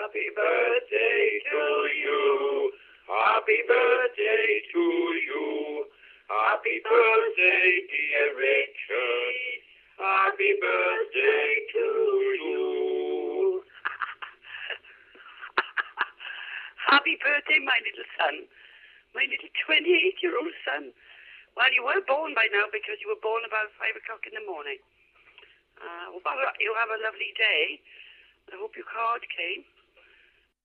Happy birthday to you. Happy birthday to you. Happy birthday, dear Richard. Happy birthday to you. Happy birthday, my little son. My little 28-year-old son. Well, you were born by now because you were born about 5 o'clock in the morning. Hope you have a lovely day. I hope your card came.